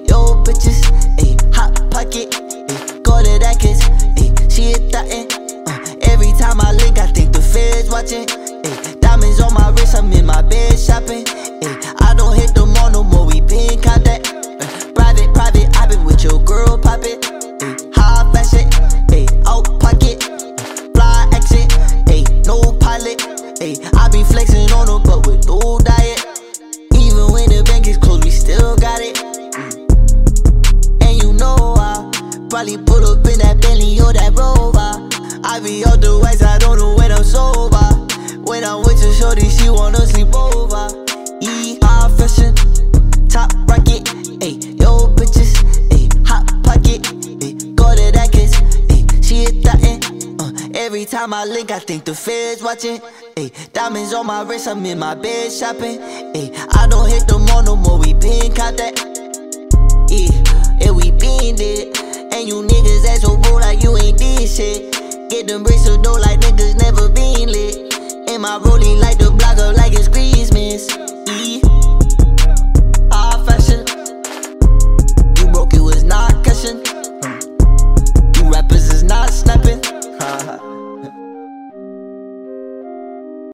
yo bitches, ayy, hot pocket, ayy, go to that kiss, ayy, she a thottin'. Every time I link, I think the feds watching. Ayy, diamonds on my wrist, I'm in my bed shopping. Ayy, I don't hit the mall no more, we been contact. Private, I been with your girl, pop it. Ayy, high fashion, ayy, out pocket, fly action, ayy, no pilot. Ayy, I be flexing on them, but with no diet. Even when the bank is closed, we still got it. And you know I probably put up in that Bentley or that Rover. I be out the wax, I don't know when I'm sober. When I'm with your shorty, she wanna sleep over. High fashion, top rocket, ayy, yo bitches, ayy, hot pocket, ayy, go to that kiss, ayy, she a thottin'. Every time I link, I think the feds watching. Ayy, diamonds on my wrist, I'm in my bed shopping. Ayy, I don't hit the mall no more, we been contact. Yeah, we been dead. And you niggas act so rude like you